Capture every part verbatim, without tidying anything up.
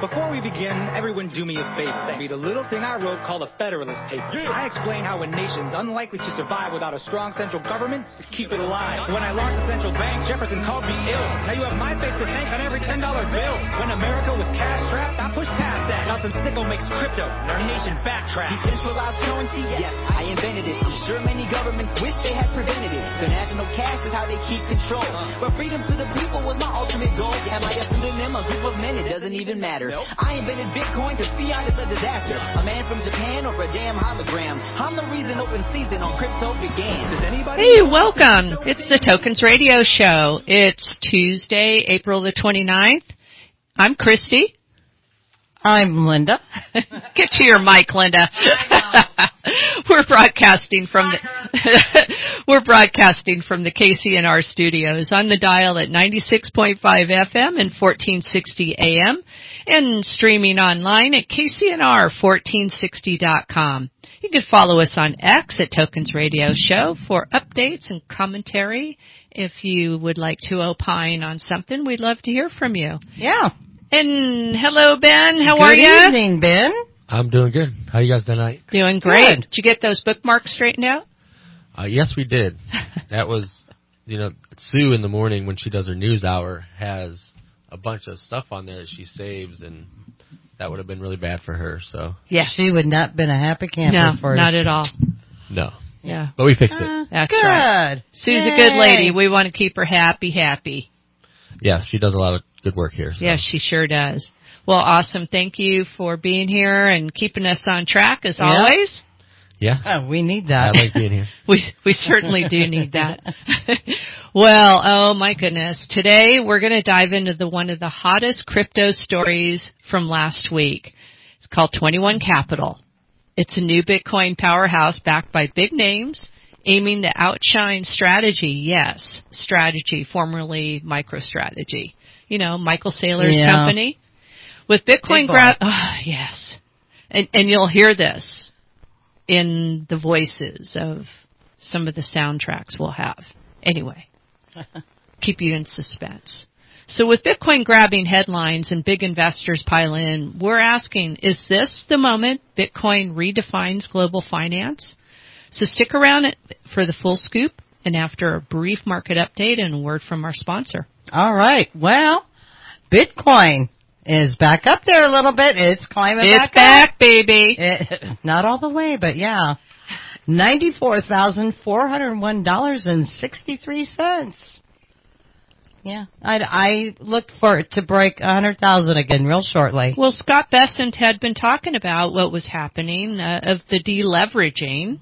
Before we begin, everyone do me a favor. Read a little thing I wrote called a Federalist Papers. Yeah. I explain how a nation's unlikely to survive without a strong central government to keep it alive. When I launched the central bank, Jefferson called me ill. Now you have my face to thank on every ten dollar bill. When America was cash-strapped, I pushed past that. Now some sicko makes crypto, and our nation backtracks. Decentralized currency, yes, I invented it. I'm sure many governments wish they had prevented it. The national cash is how they keep control. But freedom to the people was my ultimate goal. Am I a pseudonym, a group of men? It doesn't even matter. Nope. I invented Bitcoin because fiat is a disaster. A man from Japan or a damn hologram. I'm the reason open season on crypto began. Does anybody Hey, welcome. It's the Tokens Radio Show. It's Tuesday, April the twenty-ninth. I'm Christy. I'm Linda. Get to your mic, Linda. We're broadcasting from the We're broadcasting from the K C N R studios on the dial at ninety-six point five F M and fourteen sixty A M and streaming online at K C N R fourteen sixty dot com. You can follow us on X at Tokens Radio Show for updates and commentary. If you would like to opine on something, we'd love to hear from you. Yeah. And hello, Ben. How good are you? Good evening, Ben. I'm doing good. How are you guys tonight? Doing great. Good. Did you get those bookmarks straightened out? Uh, yes, we did. That was, you know, Sue in the morning when she does her news hour has a bunch of stuff on there that she saves, and that would have been really bad for her. So yeah, she would not have been a happy camper no, for not at all. No. Yeah. But we fixed uh, it. That's good. right. Sue's Yay. a good lady. We want to keep her happy, happy. Yes, she does a lot of good work here. So. Yes, she sure does. Well, awesome. Thank you for being here and keeping us on track as yeah. always. Yeah. Oh, we need that. I like being here. we we certainly do need that. Well, oh my goodness. Today we're going to dive into the one of the hottest crypto stories from last week. It's called twenty-one Capital. It's a new Bitcoin powerhouse backed by big names, aiming to outshine Strategy. Yes, Strategy, formerly MicroStrategy. You know, Michael Saylor's yeah. company. With Bitcoin grab, oh, yes. And, and you'll hear this in the voices of some of the soundtracks we'll have. Anyway, keep you in suspense. So with Bitcoin grabbing headlines and big investors pile in, we're asking, is this the moment Bitcoin redefines global finance? So stick around for the full scoop and after a brief market update and a word from our sponsor. All right. Well, Bitcoin is back up there a little bit. It's climbing it's back It's back, up. baby. It, not all the way, but yeah. ninety-four thousand four hundred one dollars and sixty-three cents. Yeah. I, I looked for it to break one hundred thousand again real shortly. Well, Scott Bessent had been talking about what was happening uh, of the deleveraging.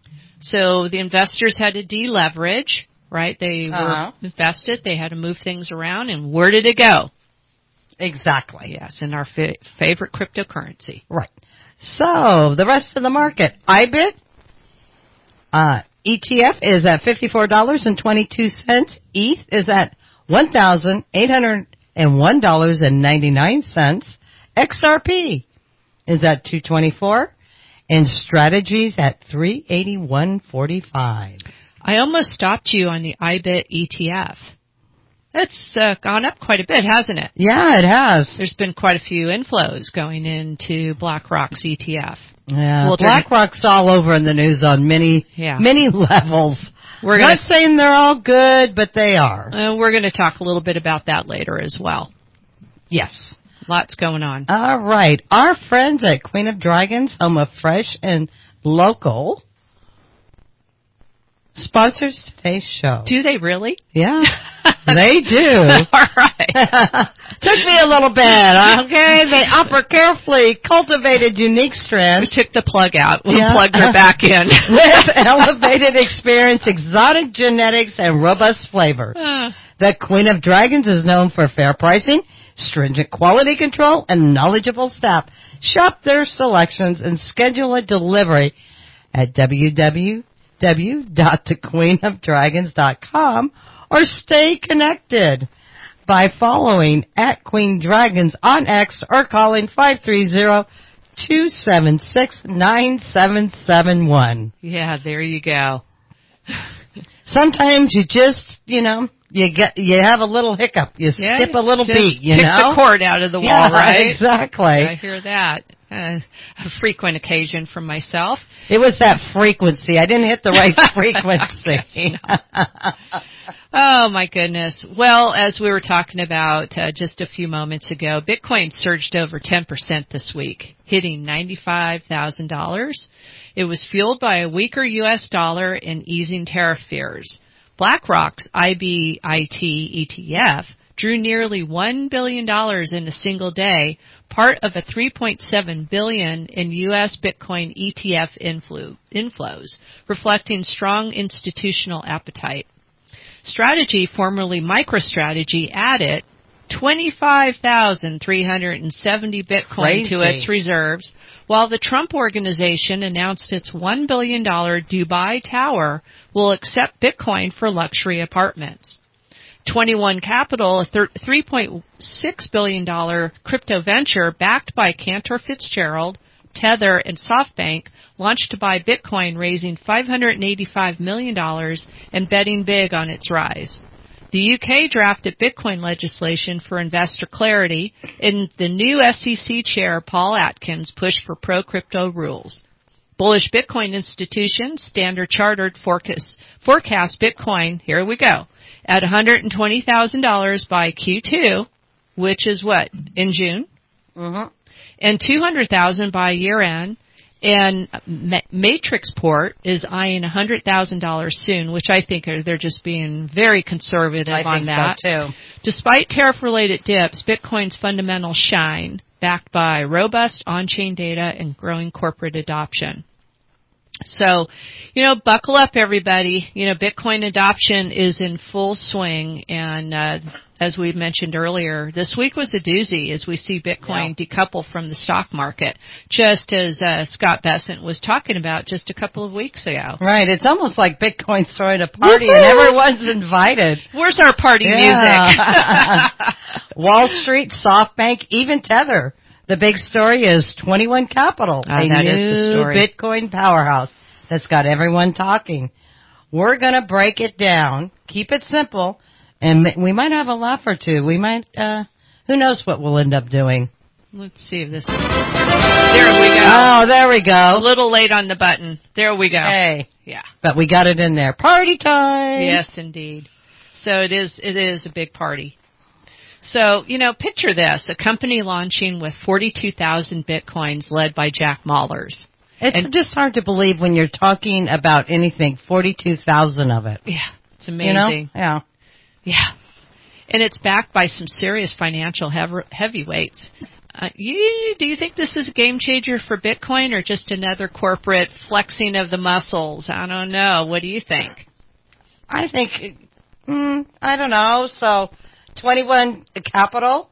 So the investors had to deleverage, right? They uh-huh. were invested. They had to move things around. And where did it go? Exactly. Yes, in our fa- favorite cryptocurrency. Right. So, the rest of the market. I B I T, uh, E T F is at fifty-four dollars and twenty-two cents. E T H is at one thousand eight hundred one dollars and ninety-nine cents. X R P is at two twenty-four. And Strategies at three eighty-one forty-five. I almost stopped you on the I B I T E T F. It's uh, gone up quite a bit, hasn't it? Yeah, it has. There's been quite a few inflows going into BlackRock's E T F. Yeah, well, BlackRock's all over in the news on many, yeah. many levels. We're not gonna, saying they're all good, but they are. Uh, we're going to talk a little bit about that later as well. Yes. Lots going on. All right. Our friends at Queen of Dragons, home of fresh and local, sponsors today's show. Do they really? Yeah, they do. All right. Took me a little bit, okay? They offer carefully cultivated unique strands. We took the plug out. We'll yeah. plug her back in. With elevated experience, exotic genetics, and robust flavors. Uh. The Queen of Dragons is known for fair pricing, stringent quality control, and knowledgeable staff. Shop their selections and schedule a delivery at w w w dot the queen of dragons dot com or stay connected by following at Queen Dragons on X or calling five three zero, two seven six, nine seven seven one. Yeah, there you go. Sometimes you just, you know, you get you have a little hiccup. You Yeah, skip a little just beat. You kick know, the cord out of the wall, yeah, right? Exactly. I hear that. Uh, a frequent occasion from myself. It was that frequency. I didn't hit the right frequency. Oh, my goodness. Well, as we were talking about uh, just a few moments ago, Bitcoin surged over ten percent this week, hitting ninety-five thousand dollars. It was fueled by a weaker U S dollar and easing tariff fears. BlackRock's I B I T E T F drew nearly one billion dollars in a single day, part of a three point seven billion dollars in U S Bitcoin E T F influ- inflows, reflecting strong institutional appetite. Strategy, formerly MicroStrategy, added twenty-five thousand three hundred seventy Bitcoin Crazy. to its reserves, while the Trump Organization announced its one billion dollars Dubai Tower will accept Bitcoin for luxury apartments. twenty-one Capital, a three point six billion dollars crypto venture backed by Cantor Fitzgerald, Tether, and SoftBank, launched to buy Bitcoin, raising five hundred eighty-five million dollars and betting big on its rise. The U K drafted Bitcoin legislation for investor clarity, and the new S E C chair, Paul Atkins, pushed for pro-crypto rules. Bullish Bitcoin institutions, Standard Chartered, forecast, forecast Bitcoin, here we go, at one hundred twenty thousand dollars by Q two, which is what, in June? Mm-hmm. And two hundred thousand dollars by year-end. And Matrixport is eyeing one hundred thousand dollars soon, which I think are, they're just being very conservative I on think that. so too. Despite tariff-related dips, Bitcoin's fundamentals shine, backed by robust on-chain data and growing corporate adoption. So, you know, buckle up, everybody. You know, Bitcoin adoption is in full swing, and uh, as we mentioned earlier, this week was a doozy as we see Bitcoin yeah. decouple from the stock market, just as uh, Scott Bessent was talking about just a couple of weeks ago. Right. It's almost like Bitcoin's throwing a party Woo-hoo! and everyone's invited. Where's our party yeah. music? Wall Street, SoftBank, even Tether. The big story is twenty-one Capital, Oh, a that new is the story. Bitcoin powerhouse that's got everyone talking. We're going to break it down, keep it simple, and we might have a laugh or two. We might, uh, who knows what we'll end up doing. Let's see if this is... There we go. Oh, there we go. A little late on the button. There we go. Hey. Yeah. But we got it in there. Party time! Yes, indeed. So it is, it is a big party. So, you know, picture this, a company launching with forty-two thousand Bitcoins led by Jack Mallers. It's and, just hard to believe when you're talking about anything, forty-two thousand of it. Yeah, it's amazing. You know? Yeah. Yeah. And it's backed by some serious financial hev- heavyweights. Uh, you, do you think this is a game changer for Bitcoin or just another corporate flexing of the muscles? I don't know. What do you think? I think, mm, I don't know. So, twenty-one Capital,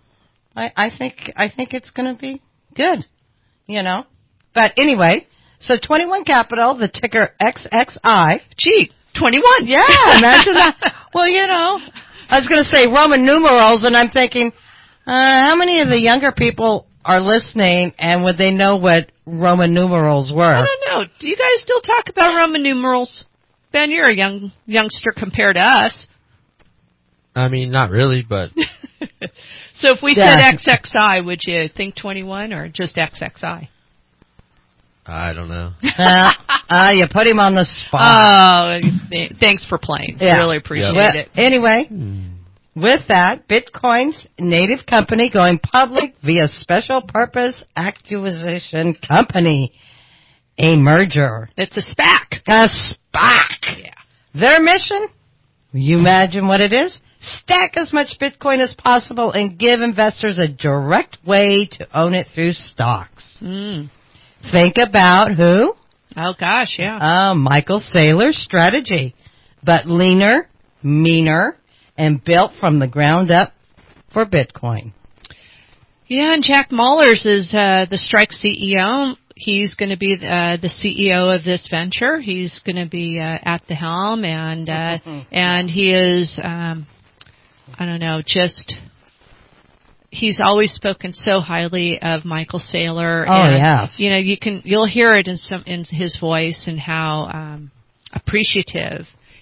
I, I think I think it's going to be good, you know. But anyway, so twenty-one Capital, the ticker X X I. Gee, twenty-one. Yeah, imagine that. Well, you know, I was going to say Roman numerals, and I'm thinking, uh, how many of the younger people are listening, and would they know what Roman numerals were? I don't know. Do you guys still talk about Roman numerals? Ben, you're a young youngster compared to us. I mean, not really, but... So if we yeah. said X X I, would you think twenty-one or just X X I? I don't know. uh, uh, you put him on the spot. Oh, thanks for playing. Yeah. Really appreciate well, it. Anyway, Hmm. with that, Bitcoin's native company going public via special purpose acquisition company. A merger. It's a SPAC. A SPAC. Yeah. Their mission? You imagine what it is? Stack as much Bitcoin as possible and give investors a direct way to own it through stocks. Mm. Think about who? Oh, gosh, yeah. Uh, Michael Saylor's strategy. But leaner, meaner, and built from the ground up for Bitcoin. Yeah, and Jack Mallers is uh, the Strike C E O. He's going to be uh, the C E O of this venture. He's going to be uh, at the helm, and uh, and he is, um, I don't know, just he's always spoken so highly of Michael Saylor. Oh, and, yes. You know, you can you'll hear it in some in his voice and how um, appreciative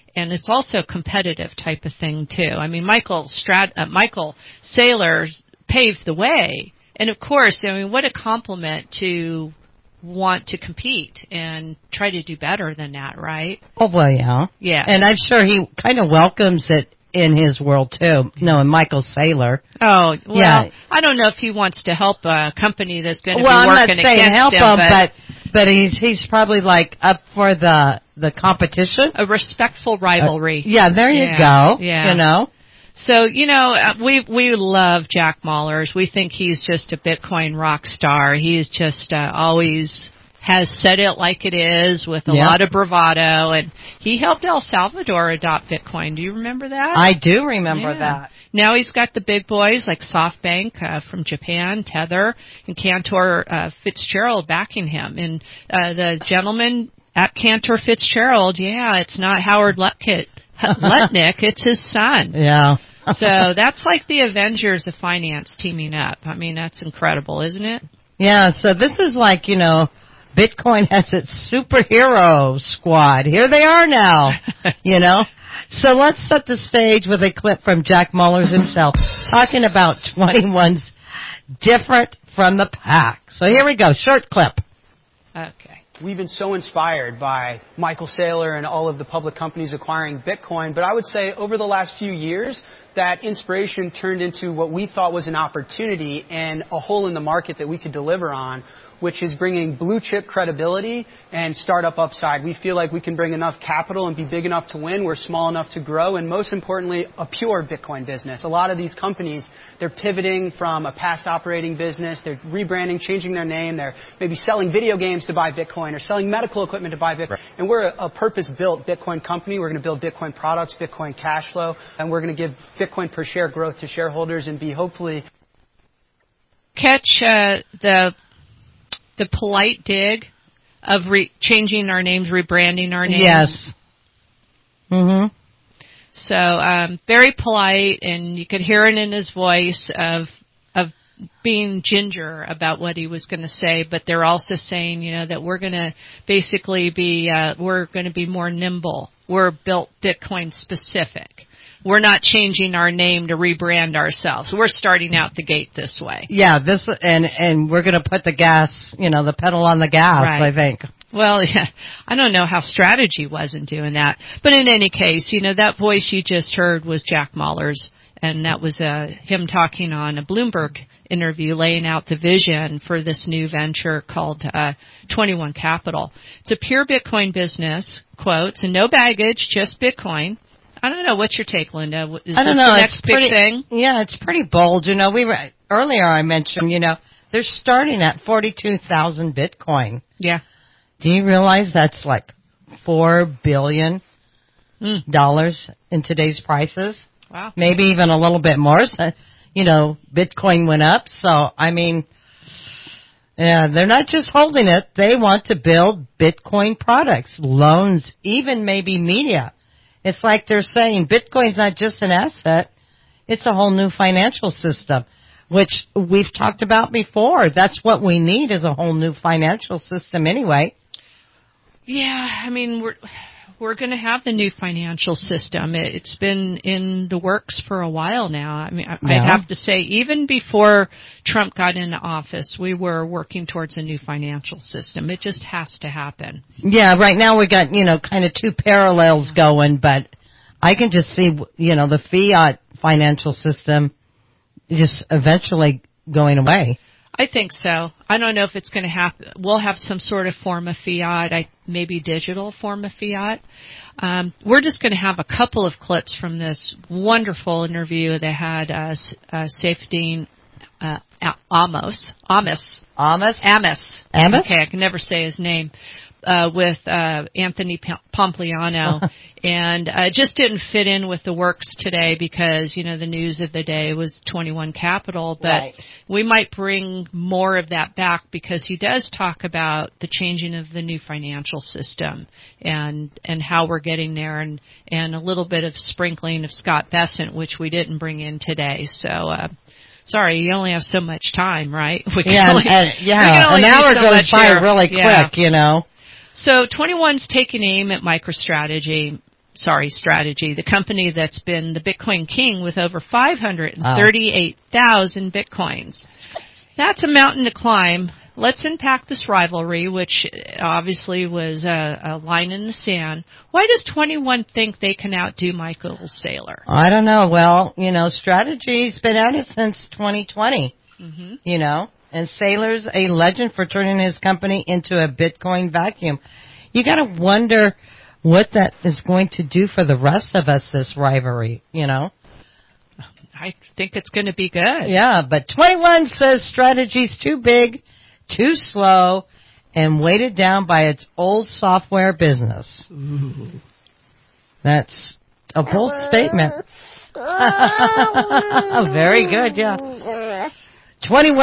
and it's also a competitive type of thing too. I mean, Michael Strat, uh, Michael Saylor paved the way, and of course, I mean, what a compliment to want to compete and try to do better than that, right? Oh, well, yeah. Yeah. And I'm sure he kind of welcomes it in his world, too. No, and Michael Saylor. Oh, well, yeah. I don't know if he wants to help a company that's going to well, be working I'm not saying against help him, him, but, but, but he's, he's probably, like, up for the, the competition. a respectful rivalry. Uh, yeah, there you yeah. go. Yeah. You know? So, you know, we we love Jack Mallers. We think he's just a Bitcoin rock star. He's just uh, always has said it like it is with a yep. lot of bravado, and he helped El Salvador adopt Bitcoin. Do you remember that? I do remember yeah. that. Now he's got the big boys like SoftBank uh, from Japan, Tether, and Cantor uh, Fitzgerald backing him. And uh, the gentleman at Cantor Fitzgerald, yeah, it's not Howard Lutnick, Lutnick it's his son. Yeah. So that's like the Avengers of finance teaming up. I mean, that's incredible, isn't it? Yeah, so this is like, you know, Bitcoin has its superhero squad. Here they are now, you know. So let's set the stage with a clip from Jack Mallers himself talking about twenty-one's different from the pack. So here we go, short clip. Okay. We've been so inspired by Michael Saylor and all of the public companies acquiring Bitcoin, but I would say over the last few years, that inspiration turned into what we thought was an opportunity and a hole in the market that we could deliver on, which is bringing blue chip credibility and startup upside. We feel like we can bring enough capital and be big enough to win. We're small enough to grow, and most importantly, a pure Bitcoin business. A lot of these companies, they're pivoting from a past operating business. They're rebranding, changing their name. They're maybe selling video games to buy Bitcoin or selling medical equipment to buy Bitcoin. Right. And we're a, a purpose-built Bitcoin company. We're going to build Bitcoin products, Bitcoin cash flow, and we're going to give Bitcoin per share growth to shareholders and be hopefully... Catch uh, the... the polite dig of re- changing our names, rebranding our names. Yes. Mm-hmm. So um, very polite, and you could hear it in his voice of of being ginger about what he was going to say. But they're also saying, you know, that we're going to basically be uh, we're going to be more nimble. We're built Bitcoin specific. We're not changing our name to rebrand ourselves. We're starting out the gate this way. Yeah, this and and we're going to put the gas, you know, the pedal on the gas, right. I think. Well, yeah, I don't know how strategy wasn't doing that. But in any case, you know, that voice you just heard was Jack Mallers, and that was uh, him talking on a Bloomberg interview laying out the vision for this new venture called uh, twenty-one Capital. It's a pure Bitcoin business, quotes, and no baggage, just Bitcoin. I don't know. What's your take, Linda? Is I don't this know. the next it's big pretty, thing? Yeah, it's pretty bold. You know, we were earlier. I mentioned, you know, they're starting at forty-two thousand Bitcoin. Yeah. Do you realize that's like four billion dollars mm. in today's prices? Wow. Maybe even a little bit more. So, you know, Bitcoin went up. So I mean, yeah, they're not just holding it. They want to build Bitcoin products, loans, even maybe media. It's like they're saying Bitcoin's not just an asset, it's a whole new financial system, which we've talked about before. That's what we need is a whole new financial system anyway. Yeah, I mean, we're we're going to have the new financial system. It's been in the works for a while now. I mean, yeah. I'd have to say, even before Trump got into office, we were working towards a new financial system. It just has to happen. Yeah, right now we got, you know, kind of two parallels going, but I can just see, you know, the fiat financial system just eventually going away. I think so. I don't know if it's going to happen. We'll have some sort of form of fiat, I, maybe digital form of fiat. Um, we're just going to have a couple of clips from this wonderful interview they had uh, uh, Saifedean uh, Amos. Amos. Amos? Amos. Amos? Okay, I can never say his name. Uh, with uh, Anthony Pompliano, and uh, it just didn't fit in with the works today because, you know, the news of the day was twenty-one Capital, but right. we might bring more of that back because he does talk about the changing of the new financial system and and how we're getting there, and, and a little bit of sprinkling of Scott Bessent, which we didn't bring in today, so... Uh, Sorry, you only have so much time, right? We can yeah, only, and, yeah. we can only an hour so goes by here. really yeah. quick, you know. So twenty-one's taking aim at MicroStrategy. sorry, Strategy, the company that's been the Bitcoin king with over five hundred thirty-eight thousand Bitcoins. That's a mountain to climb. Let's unpack this rivalry, which obviously was a, a line in the sand. Why does twenty-one think they can outdo Michael Saylor? I don't know. Well, you know, Strategy's been at it since twenty twenty, mm-hmm. you know, and Saylor's a legend for turning his company into a Bitcoin vacuum. You got to wonder what that is going to do for the rest of us, this rivalry, you know. I think it's going to be good. Yeah, but twenty-one says Strategy's too big, too slow, and weighted down by its old software business. Ooh. That's a bold statement. Very good, yeah. twenty-one,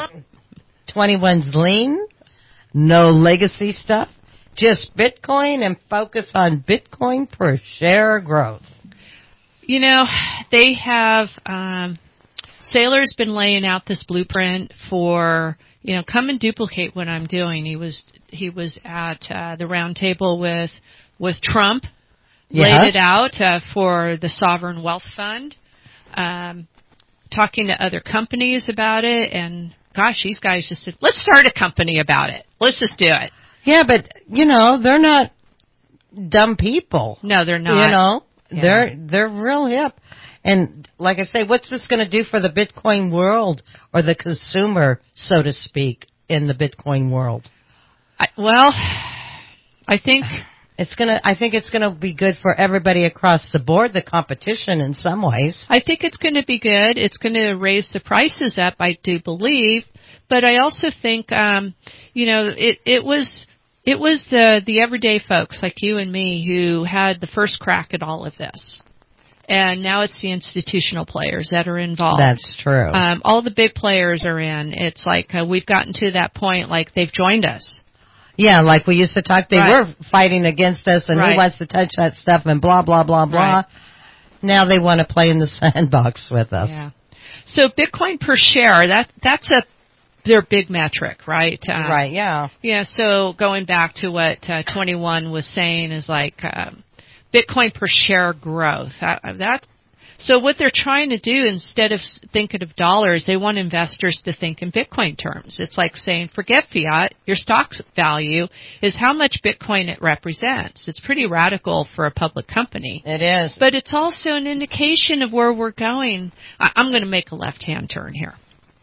twenty-one's lean, no legacy stuff, just Bitcoin and focus on Bitcoin per share growth. You know, they have, um, Saylor's been laying out this blueprint for, you know, come and duplicate what I'm doing. He was, he was at, uh, the round table with, with Trump, yeah. laid it out, uh, for the Sovereign Wealth Fund, um, talking to other companies about it, and gosh, these guys just said, let's start a company about it. Let's just do it. Yeah, but, you know, they're not dumb people. No, they're not. You know? Yeah. They're they're real hip. And like I say, what's this going to do for the Bitcoin world or the consumer, so to speak, in the Bitcoin world? I, well, I think it's going to I think it's going to be good for everybody across the board, the competition in some ways. I think it's going to be good. It's going to raise the prices up, I do believe, but I also think um, you know, it it was It was the, the everyday folks like you and me who had the first crack at all of this. And now it's the institutional players that are involved. That's true. Um, all the big players are in. It's like uh, we've gotten to that point like they've joined us. Yeah, like we used to talk, they right. were fighting against us and right. who wants to touch that stuff and blah, blah, blah, blah. Right. Now they want to play in the sandbox with us. Yeah. So Bitcoin per share, that that's a their big metric, right? Um, right, yeah. Yeah, so going back to what uh, twenty-one was saying is like um, Bitcoin per share growth. Uh, that So what they're trying to do, instead of thinking of dollars, they want investors to think in Bitcoin terms. It's like saying, forget fiat, your stock value is how much Bitcoin it represents. It's pretty radical for a public company. It is. But it's also an indication of where we're going. I- I'm going to make a left-hand turn here.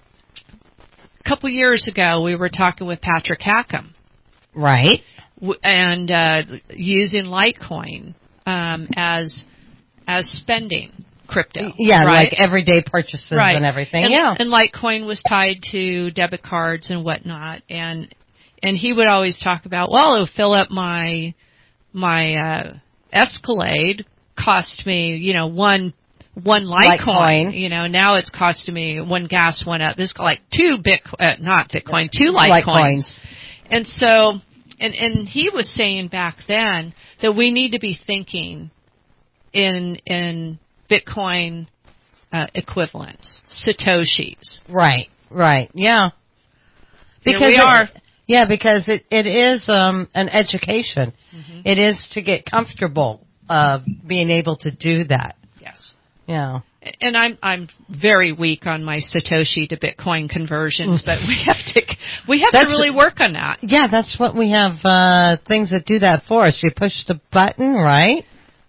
A couple years ago, we were talking with Patrick Hackham. Right. And uh, using Litecoin um, as as spending crypto. Yeah, right? like everyday purchases right. and everything. And, yeah. and Litecoin was tied to debit cards and whatnot. And and he would always talk about, well, it'll fill up my my uh, Escalade, cost me, you know, one one Litecoin, Litecoin. You know, now it's costing me, when gas went up, it's like two Bit, uh, not Bitcoin, two Litecoins. Litecoins. And so, and, and he was saying back then that we need to be thinking in, in Bitcoin, uh, equivalents, Satoshis. Right, right, yeah. Because you know, we are. It, yeah, because it, it is, um, an education. Mm-hmm. It is to get comfortable, uh, being able to do that. Yes. Yeah. And I'm I'm very weak on my Satoshi to Bitcoin conversions, but we have to we have that's, to really work on that. Yeah, that's what we have uh things that do that for us. You push the button, right?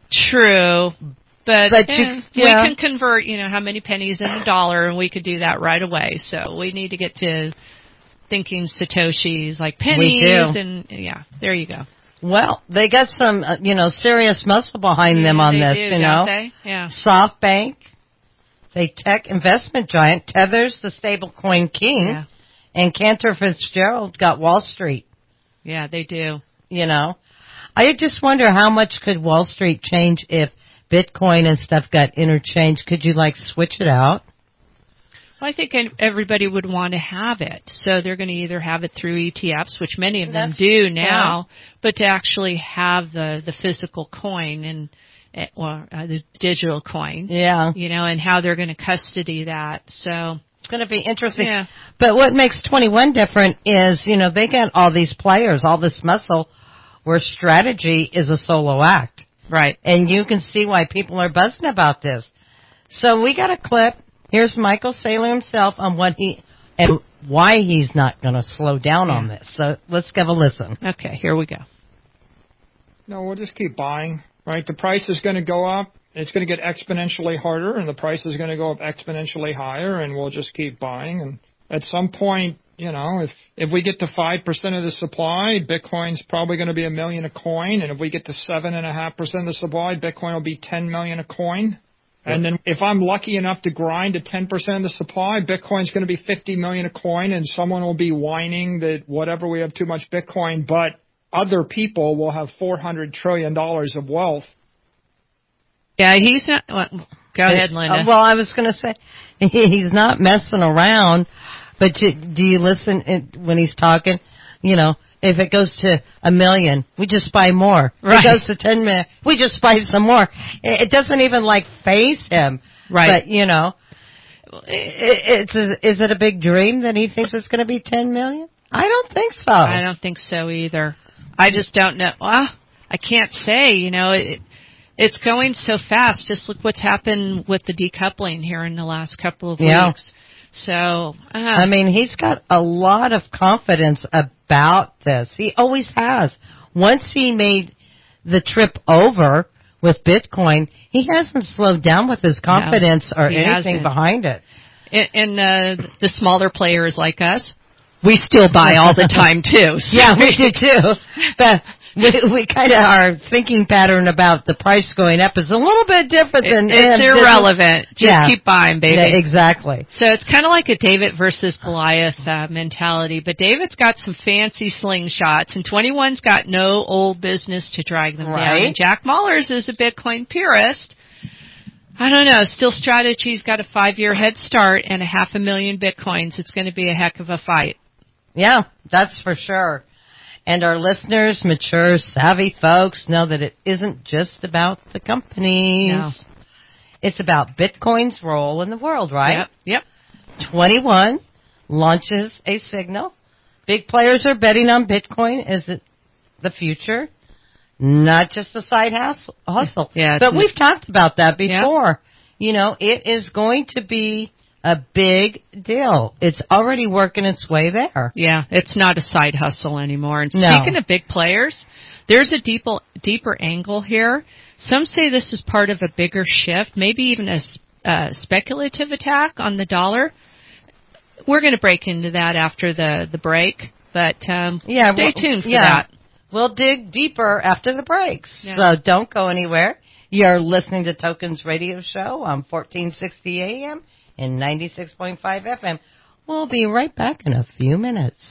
True. But, but eh, you, yeah. we can convert, you know, how many pennies in a dollar, and we could do that right away. So we need to get to thinking Satoshis like pennies, we do. And yeah, there you go. Well, they got some, uh, you know, serious muscle behind yeah, them on they this, do, you don't know. They? Yeah. SoftBank, the tech investment giant, Tether's the stablecoin king, yeah. and Cantor Fitzgerald got Wall Street. Yeah, they do. You know, I just wonder how much could Wall Street change if Bitcoin and stuff got interchanged. Could you, like, switch it out? Well, I think everybody would want to have it. So they're going to either have it through E T Fs, which many of them That's, do now, yeah. but to actually have the, the physical coin and or uh, the digital coin. Yeah. You know, and how they're going to custody that. So it's going to be interesting. Yeah. But what makes twenty-one different is, you know, they got all these players, all this muscle, where Strategy is a solo act. Right. And you can see why people are buzzing about this. So we got a clip. Here's Michael Saylor himself on what he and why he's not going to slow down yeah. on this. So let's give a listen. Okay, here we go. No, we'll just keep buying, right? The price is going to go up. It's going to get exponentially harder, and the price is going to go up exponentially higher, and we'll just keep buying. And at some point, you know, if if we get to five percent of the supply, Bitcoin's probably going to be a million a coin. And if we get to seven point five percent of the supply, Bitcoin will be ten million a coin. And then if I'm lucky enough to grind to ten percent of the supply, Bitcoin's going to be fifty million a coin, and someone will be whining that whatever, we have too much Bitcoin, but other people will have four hundred trillion dollars of wealth. Yeah, he's not. Well, go ahead, Linda. Uh, well, I was going to say, he's not messing around, but you, do you listen when he's talking? You know, if it goes to a million, we just buy more. Right. If it goes to ten million, we just buy some more. It, it doesn't even, like, faze him. Right. But, you know, it, it's a, is it a big dream that he thinks it's going to be ten million? I don't think so. I don't think so either. I just don't know. Well, I can't say, you know, it, it's going so fast. Just look what's happened with the decoupling here in the last couple of yeah. weeks. So, uh, I mean, he's got a lot of confidence about this. He always has. Once he made the trip over with Bitcoin, he hasn't slowed down with his confidence no, or anything hasn't. behind it. And, and uh, the smaller players like us, we still buy all the time, too. So. Yeah, we do, too. But we, we kind of, our thinking pattern about the price going up is a little bit different than... It, it's him. irrelevant. Just yeah. keep buying, baby. Yeah, exactly. So it's kind of like a David versus Goliath uh, mentality. But David's got some fancy slingshots, and twenty-one's got no old business to drag them right. down. And Jack Mallers is a Bitcoin purist. I don't know. Still Strategy's got a five-year head start and a half a million Bitcoins. It's going to be a heck of a fight. Yeah, that's for sure. And our listeners, mature, savvy folks, know that it isn't just about the companies. No. It's about Bitcoin's role in the world, right? Yep. Yep. twenty-one launches a signal. Big players are betting on Bitcoin as it, the future, not just a side hustle. Yeah, but we've talked about that before. Yeah. You know, it is going to be a big deal. It's already working its way there. Yeah, it's not a side hustle anymore. And no. speaking of big players, there's a deeper, deeper angle here. Some say this is part of a bigger shift, maybe even a uh, speculative attack on the dollar. We're going to break into that after the, the break, but um, yeah, stay well, tuned for yeah. that. We'll dig deeper after the breaks, yeah. so don't go anywhere. You're listening to Tokens Radio Show on fourteen sixty A M and ninety-six point five F M. We'll be right back in a few minutes.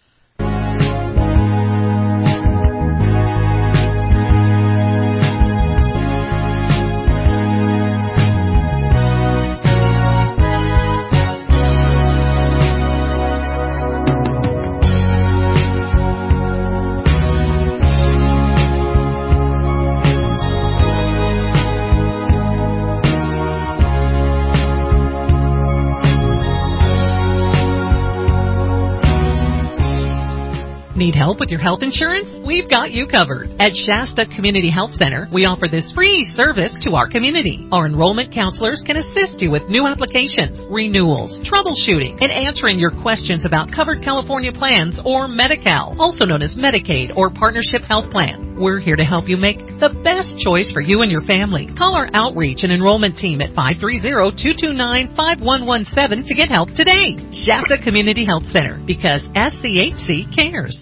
Need help with your health insurance? We've got you covered. At Shasta Community Health Center, we offer this free service to our community. Our enrollment counselors can assist you with new applications, renewals, troubleshooting, and answering your questions about covered California plans or Medi-Cal, also known as Medicaid or Partnership Health Plan. We're here to help you make the best choice for you and your family. Call our outreach and enrollment team at five three zero, two two nine, five one one seven to get help today. Shasta Community Health Center, because S C H C cares.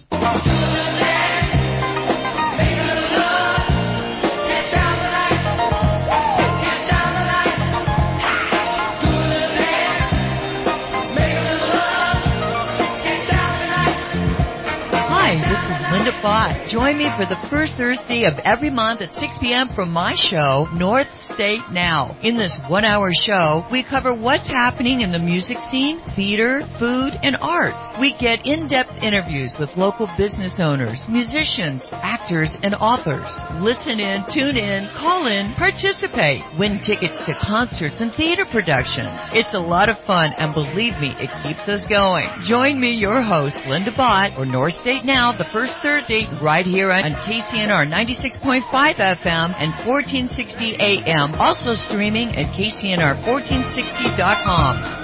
Bott. Join me for the first Thursday of every month at six p.m. from my show, North State Now. In this one-hour show, we cover what's happening in the music scene, theater, food, and arts. We get in-depth interviews with local business owners, musicians, actors, and authors. Listen in, tune in, call in, participate. Win tickets to concerts and theater productions. It's a lot of fun, and believe me, it keeps us going. Join me, your host, Linda Bott, for North State Now, the first Thursday right here on K C N R ninety-six point five F M and fourteen sixty A M. Also streaming at K C N R fourteen sixty dot com.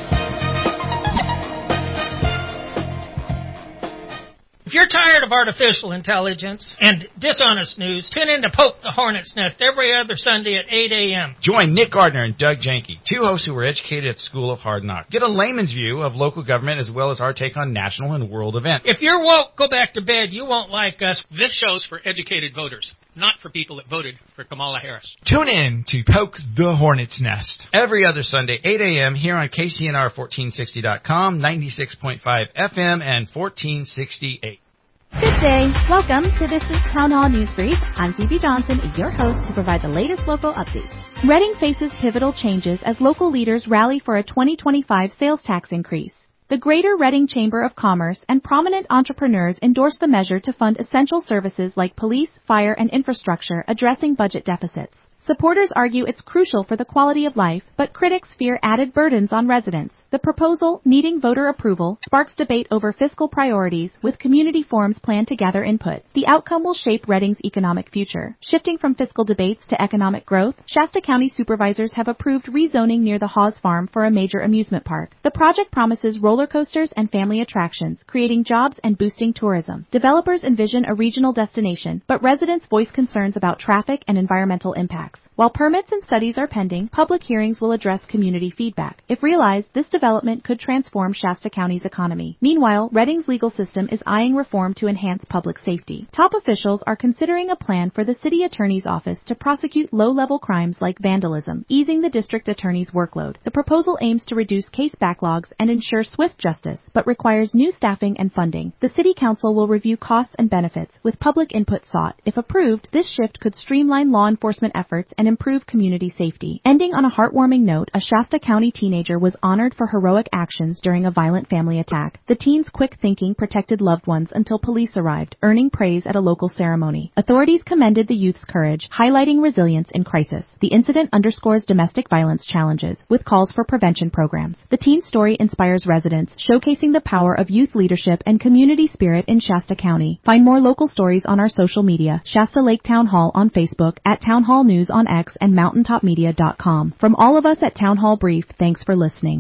If you're tired of artificial intelligence and dishonest news, tune in to Poke the Hornet's Nest every other Sunday at eight a.m. Join Nick Gardner and Doug Janke, two hosts who were educated at School of Hard Knocks. Get a layman's view of local government as well as our take on national and world events. If you're woke, go back to bed. You won't like us. This show's for educated voters, not for people that voted for Kamala Harris. Tune in to Poke the Hornet's Nest every other Sunday, eight a.m. here on K C N R fourteen sixty dot com, ninety-six point five F M, and fourteen sixty-eight. Good day. Welcome to This is Town Hall News Brief. I'm Phoebe Johnson, your host, to provide the latest local updates. Reading faces pivotal changes as local leaders rally for a twenty twenty-five sales tax increase. The Greater Reading Chamber of Commerce and prominent entrepreneurs endorsed the measure to fund essential services like police, fire, and infrastructure, addressing budget deficits. Supporters argue it's crucial for the quality of life, but critics fear added burdens on residents. The proposal, needing voter approval, sparks debate over fiscal priorities, with community forums planned to gather input. The outcome will shape Reading's economic future. Shifting from fiscal debates to economic growth, Shasta County supervisors have approved rezoning near the Hawes Farm for a major amusement park. The project promises roller coasters and family attractions, creating jobs and boosting tourism. Developers envision a regional destination, but residents voice concerns about traffic and environmental impacts. While permits and studies are pending, public hearings will address community feedback. If realized, this development could transform Shasta County's economy. Meanwhile, Reading's legal system is eyeing reform to enhance public safety. Top officials are considering a plan for the city attorney's office to prosecute low-level crimes like vandalism, easing the district attorney's workload. The proposal aims to reduce case backlogs and ensure swift justice, but requires new staffing and funding. The city council will review costs and benefits, with public input sought. If approved, this shift could streamline law enforcement efforts and improve community safety. Ending on a heartwarming note, a Shasta County teenager was honored for heroic actions during a violent family attack. The teen's quick thinking protected loved ones until police arrived, earning praise at a local ceremony. Authorities commended the youth's courage, highlighting resilience in crisis. The incident underscores domestic violence challenges, with calls for prevention programs. The teen's story inspires residents, showcasing the power of youth leadership and community spirit in Shasta County. Find more local stories on our social media, Shasta Lake Town Hall on Facebook, at Town Hall News on X, and mountaintop media dot com. From all of us at Town Hall Brief, thanks for listening.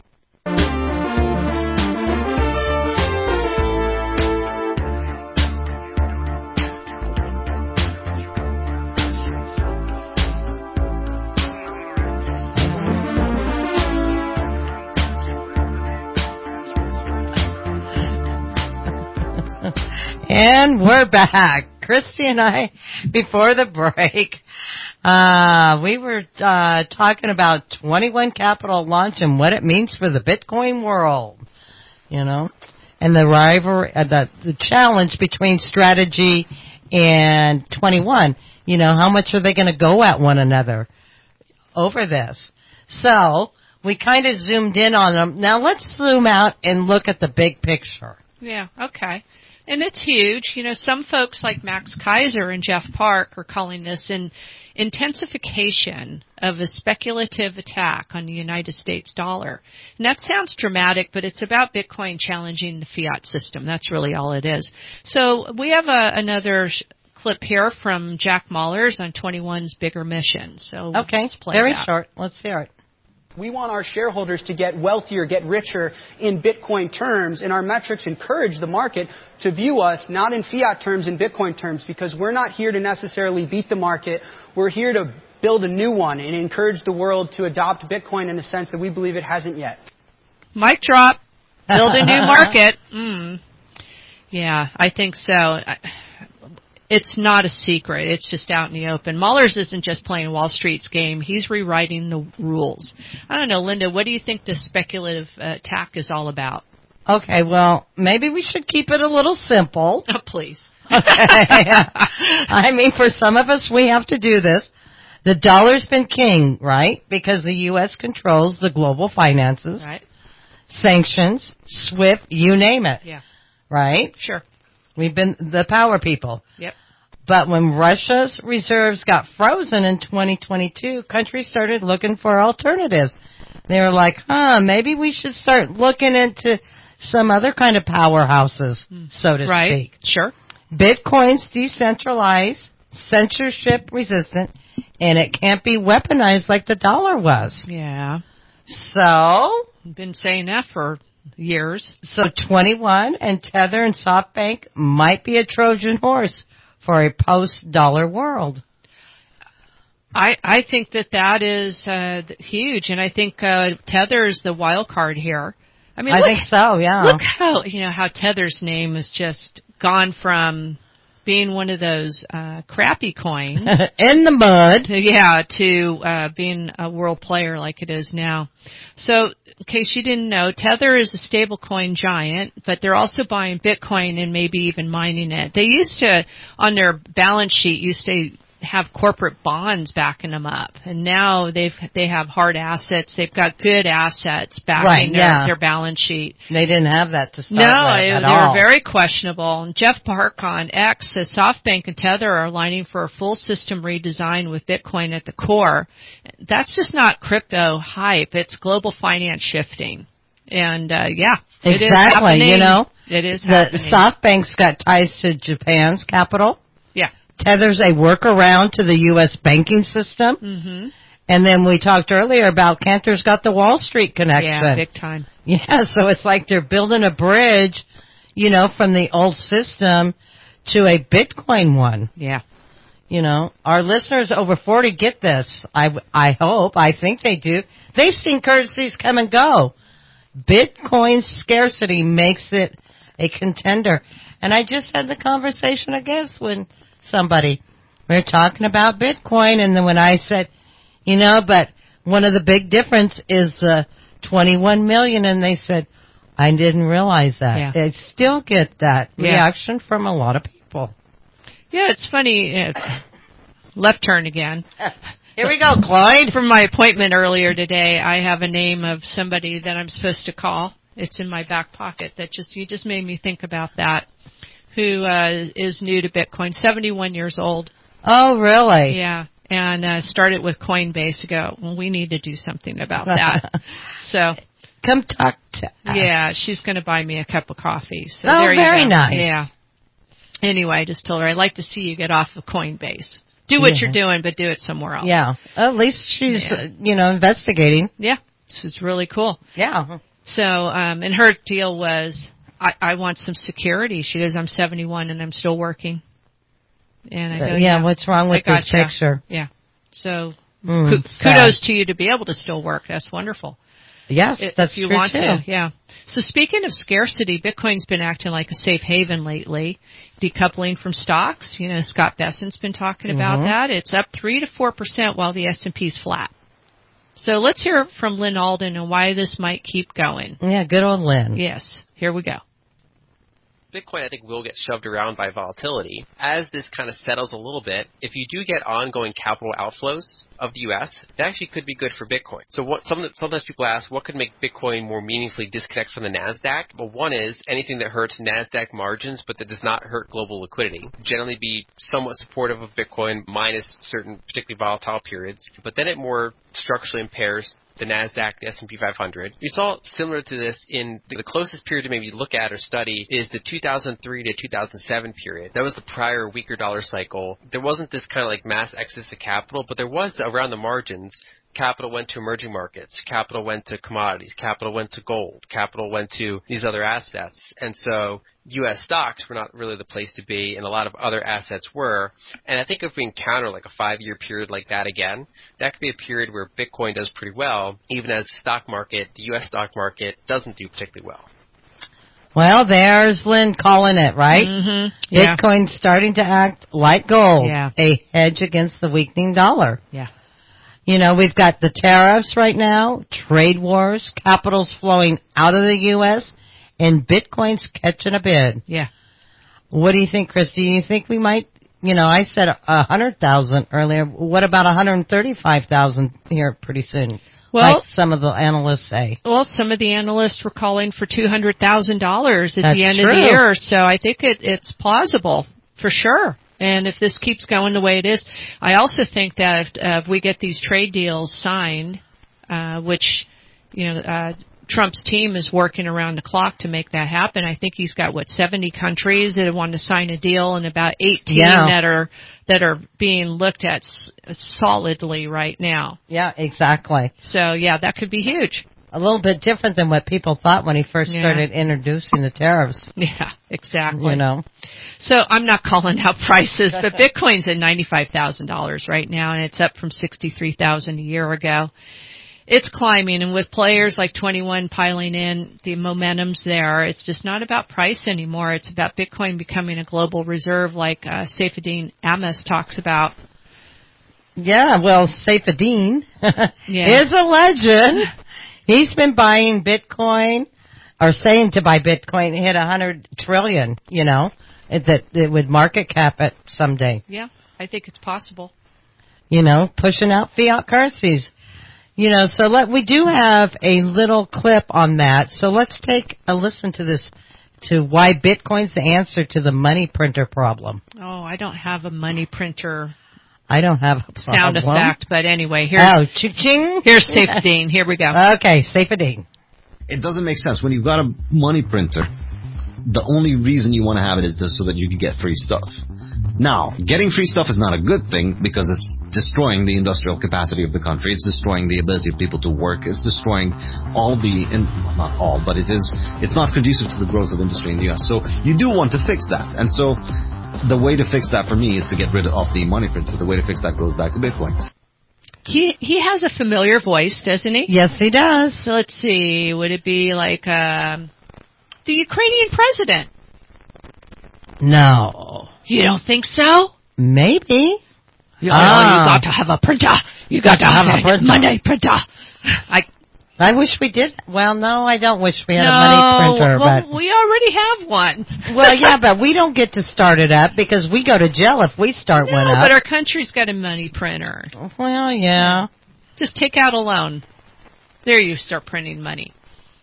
And we're back. Christy and I, before the break, uh, we were uh, talking about twenty-one Capital launch and what it means for the Bitcoin world, you know, and the rivalry, uh, the, the challenge between Strategy and twenty-one. You know, how much are they going to go at one another over this? So we kind of zoomed in on them. Now let's zoom out and look at the big picture. Yeah, okay. And it's huge. You know, some folks like Max Kaiser and Jeff Park are calling this an intensification of a speculative attack on the United States dollar. And that sounds dramatic, but it's about Bitcoin challenging the fiat system. That's really all it is. So we have a, another sh- clip here from Jack Mallers on twenty-one's bigger mission. So okay, let's play very that. short. Let's hear it. We want our shareholders to get wealthier, get richer in Bitcoin terms, and our metrics encourage the market to view us not in fiat terms, in Bitcoin terms, because we're not here to necessarily beat the market. We're here to build a new one and encourage the world to adopt Bitcoin in a sense that we believe it hasn't yet. Mic drop. Build a new market. Mm. Yeah, I think so. I, It's not a secret. It's just out in the open. Mallers isn't just playing Wall Street's game. He's rewriting the rules. I don't know, Linda, what do you think this speculative uh, attack is all about? Okay, well, maybe we should keep it a little simple. Oh, please. Okay. I mean, for some of us, we have to do this. The dollar's been king, right? Because the U S controls the global finances. Right. Sanctions, SWIFT, you name it. Yeah. Right? Sure. We've been the power people. Yep. But when Russia's reserves got frozen in twenty twenty-two, countries started looking for alternatives. They were like, huh, maybe we should start looking into some other kind of powerhouses, so to right. speak. Sure. Bitcoin's decentralized, censorship resistant, and it can't be weaponized like the dollar was. Yeah. So, I've been saying that for years. So twenty-one and Tether and SoftBank might be a Trojan horse for a post-dollar world. I, I think that that is uh, huge, and I think uh, Tether is the wild card here. I mean, I look, think so. Yeah. Look how you know how Tether's name has just gone from being one of those uh, crappy coins in the mud, yeah, to uh, being a world player like it is now. So, in case you didn't know, Tether is a stablecoin giant, but they're also buying Bitcoin and maybe even mining it. They used to, on their balance sheet, used to have corporate bonds backing them up, and now they've they have hard assets. They've got good assets backing right, their, yeah. their balance sheet. They didn't have that to start no, with it, at they all. were very questionable. And Jeff Park on X says SoftBank and Tether are aligning for a full system redesign with Bitcoin at the core. That's just not crypto hype. It's global finance shifting. And uh, yeah, it exactly. is happening. You know, it is the happening. SoftBank's got ties to Japan's capital. Yeah. Tether's a workaround to the U S banking system. Mm-hmm. And then we talked earlier about Cantor's got the Wall Street connection. Yeah, big time. Yeah, so it's like they're building a bridge, you know, from the old system to a Bitcoin one. Yeah. You know, our listeners over forty get this. I, I hope. I think they do. They've seen currencies come and go. Bitcoin's scarcity makes it a contender. And I just had the conversation again with somebody. We were talking about Bitcoin, and then when I said, you know, but one of the big difference is uh, twenty-one million, and they said, I didn't realize that. Yeah. I still get that yeah. reaction from a lot of people. Yeah, it's funny. Uh, left turn again. Here we go, Clyde. From my appointment earlier today, I have a name of somebody that I'm supposed to call. It's in my back pocket. That just you just made me think about that. Who uh, is new to Bitcoin, seventy-one years old. Oh, really? Yeah, and uh, started with Coinbase ago. Well, we need to do something about that. So, come talk to us. Yeah, she's going to buy me a cup of coffee. So oh, there you very go. nice. Yeah. Anyway, I just told her I'd like to see you get off of Coinbase. Do what yeah. you're doing, but do it somewhere else. Yeah, at least she's yeah. uh, you know investigating. Yeah, this is really cool. Yeah. So, um, and her deal was, I, I want some security. She goes, I'm seventy-one and I'm still working. And I go, uh, yeah, yeah, what's wrong with this gotcha. picture? Yeah. So, mm, kudos sad. to you to be able to still work. That's wonderful. Yes, if that's you true want too. to. Yeah. So speaking of scarcity, Bitcoin's been acting like a safe haven lately, decoupling from stocks. You know, Scott Besson's been talking mm-hmm. about that. It's up three to four percent while the S and P's flat. So let's hear from Lynn Alden and why this might keep going. Yeah, good old Lynn. Yes, here we go. Bitcoin, I think, will get shoved around by volatility. As this kind of settles a little bit, if you do get ongoing capital outflows of the U S, that actually could be good for Bitcoin. So what, some, sometimes people ask, what could make Bitcoin more meaningfully disconnect from the NASDAQ? Well, one is anything that hurts NASDAQ margins but that does not hurt global liquidity. Generally be somewhat supportive of Bitcoin minus certain particularly volatile periods, but then it more structurally impairs the NASDAQ, the S and P five hundred. You saw similar to this in the closest period to maybe look at or study is the two thousand three to two thousand seven period. That was the prior weaker dollar cycle. There wasn't this kind of like mass exodus of capital, but there was around the margins. Capital went to emerging markets. Capital went to commodities. Capital went to gold. Capital went to these other assets. And so U S stocks were not really the place to be, and a lot of other assets were. And I think if we encounter like a five-year period like that again, that could be a period where Bitcoin does pretty well, even as the stock market, the U S stock market, doesn't do particularly well. Well, there's Lynn calling it, right? Mm-hmm. Yeah. Bitcoin's starting to act like gold, yeah. a hedge against the weakening dollar. Yeah. You know, we've got the tariffs right now, trade wars, capital's flowing out of the U S, and Bitcoin's catching a bid. Yeah. What do you think, Christy? Do you think we might, you know, I said one hundred thousand earlier. What about one hundred thirty-five thousand here pretty soon? Well, like some of the analysts say. Well, some of the analysts were calling for two hundred thousand dollars at That's the end true. of the year, so I think it, it's plausible for sure. And if this keeps going the way it is, I also think that if, uh, if we get these trade deals signed, uh, which, you know, uh, Trump's team is working around the clock to make that happen. I think he's got what seventy countries that want to sign a deal, and about eighteen yeah. that are that are being looked at s- solidly right now. Yeah, exactly. So yeah, that could be huge. A little bit different than what people thought when he first Yeah. started introducing the tariffs. Yeah, exactly. You know. So I'm not calling out prices, but Bitcoin's at ninety-five thousand dollars right now, and it's up from sixty-three thousand dollars a year ago. It's climbing, and with players like twenty-one piling in, the momentum's there. It's just not about price anymore. It's about Bitcoin becoming a global reserve like uh, Saifedean Ammous talks about. Yeah, well, Saifedean yeah. is a legend. He's been buying Bitcoin, or saying to buy Bitcoin, hit one hundred trillion, you know, that it would market cap it someday. Yeah, I think it's possible. You know, pushing out fiat currencies. You know, so let we do have a little clip on that. So let's take a listen to this, to why Bitcoin's the answer to the money printer problem. Oh, I don't have a money printer. I don't have a problem. Sound effect, but anyway, here's oh, ching. Here's Saifedean. Here we go. Okay, Saifedean. It doesn't make sense when you've got a money printer. The only reason you want to have it is just so that you can get free stuff. Now, getting free stuff is not a good thing because it's destroying the industrial capacity of the country. It's destroying the ability of people to work. It's destroying all the, in, well, not all, but it is. It's not conducive to the growth of industry in the U S. So you do want to fix that, and so. The way to fix that for me is to get rid of the money printer. The way to fix that goes back to Bitcoin. He he has a familiar voice, doesn't he? Yes, he does. So let's see. Would it be like um, the Ukrainian president? No. You don't think so? Maybe. You, ah. oh, you got to have a printer. You, you got, got to have, have a printer. Money printer. I. I wish we did. Well, no, I don't wish we had no, a money printer. Well, but we already have one. Well, yeah, but we don't get to start it up because we go to jail if we start no, one up. but our country's got a money printer. Well, yeah. Just take out a loan. There you start printing money.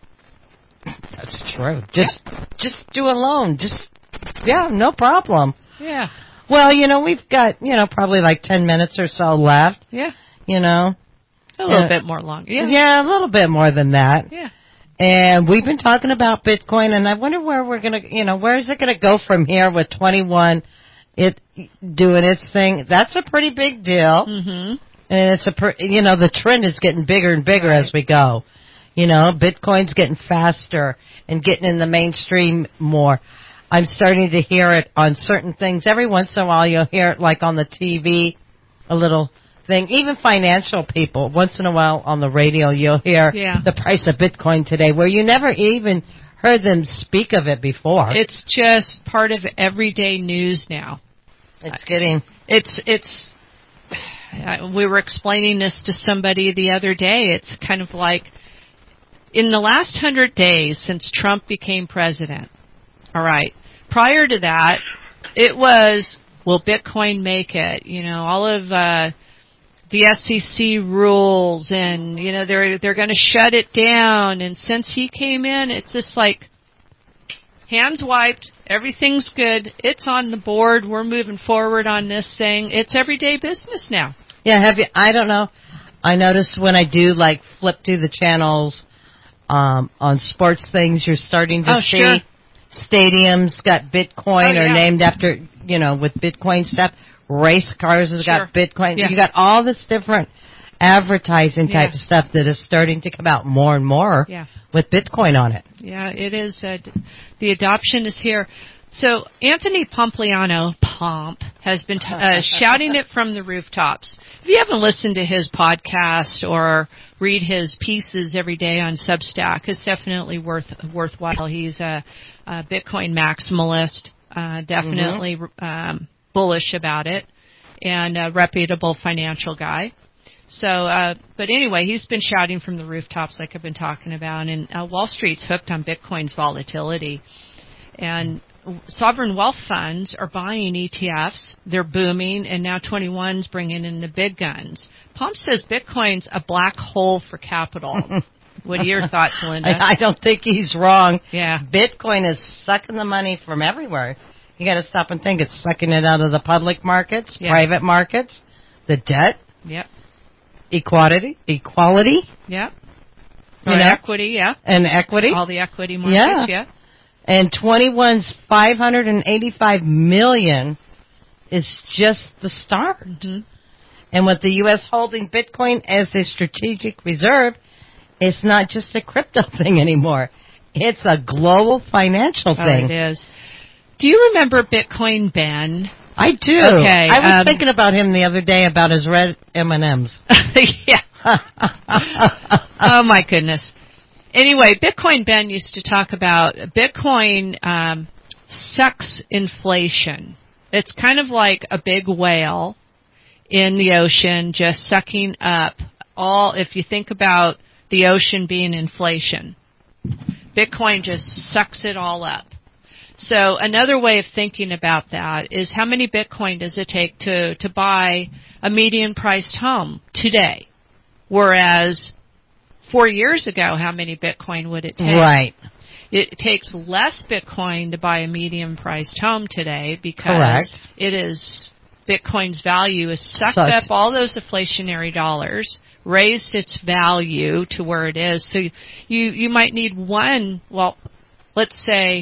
That's true. Just yeah. just do a loan. Just, yeah, no problem. Yeah. Well, you know, we've got, you know, probably like ten minutes or so left. Yeah. You know. A little yeah. bit more long. Yeah. Yeah, a little bit more than that. Yeah. And we've been talking about Bitcoin, and I wonder where we're going to, you know, where is it going to go from here with twenty-one it doing its thing? That's a pretty big deal. Mm-hmm. And it's a, you know, the trend is getting bigger and bigger right. as we go. You know, Bitcoin's getting faster and getting in the mainstream more. I'm starting to hear it on certain things. Every once in a while you'll hear it like on the T V, a little thing. Even financial people, once in a while on the radio, you'll hear yeah. the price of Bitcoin today, where you never even heard them speak of it before. It's just part of everyday news now. It's getting... It's, it's, uh, we were explaining this to somebody the other day. It's kind of like, in the last hundred days since Trump became president, all right, prior to that, it was, will Bitcoin make it? You know, all of, uh, the S E C rules, and you know they're they're going to shut it down. And since he came in, it's just like hands wiped, everything's good, it's on the board, we're moving forward on this thing. It's everyday business now. Yeah, have you? I don't know. I notice when I do like flip through the channels um, on sports things, you're starting to oh, see sure. stadiums got Bitcoin oh, or yeah. named after, you know, with Bitcoin stuff. Race cars has sure. got Bitcoin. Yeah. You got all this different advertising type yeah. stuff that is starting to come out more and more yeah. with Bitcoin on it. Yeah, it is. Uh, the adoption is here. So Anthony Pompliano, Pomp, has been t- uh, shouting it from the rooftops. If you haven't listened to his podcast or read his pieces every day on Substack, it's definitely worth worthwhile. He's a, a Bitcoin maximalist, uh, definitely mm-hmm. um, bullish about it, and a reputable financial guy. So, uh, but anyway, he's been shouting from the rooftops like I've been talking about, and uh, Wall Street's hooked on Bitcoin's volatility. And sovereign wealth funds are buying E T Fs. They're booming, and now twenty-one's bringing in the big guns. Pomp says Bitcoin's a black hole for capital. What are your thoughts, Linda? I, I don't think he's wrong. Yeah. Bitcoin is sucking the money from everywhere. You got to stop and think. It's sucking it out of the public markets, yeah. private markets, the debt. Yep. Equality. Equality. Yep. Or know? equity, yeah. And equity. All the equity markets, yeah. yeah. And twenty-one's five hundred eighty-five million is just the start. Mm-hmm. And with the U S holding Bitcoin as a strategic reserve, it's not just a crypto thing anymore. It's a global financial thing. Oh, it is. Do you remember Bitcoin Ben? I do. Okay. I was um, thinking about him the other day about his red M and M's. Yeah. Oh, my goodness. Anyway, Bitcoin Ben used to talk about Bitcoin um, sucks inflation. It's kind of like a big whale in the ocean just sucking up all, if you think about the ocean being inflation, Bitcoin just sucks it all up. So another way of thinking about that is how many Bitcoin does it take to, to buy a median-priced home today? Whereas four years ago, how many Bitcoin would it take? Right. It takes less Bitcoin to buy a medium-priced home today because Correct. it is Bitcoin's value has sucked Such. up all those inflationary dollars, raised its value to where it is. So you you might need one. Well, let's say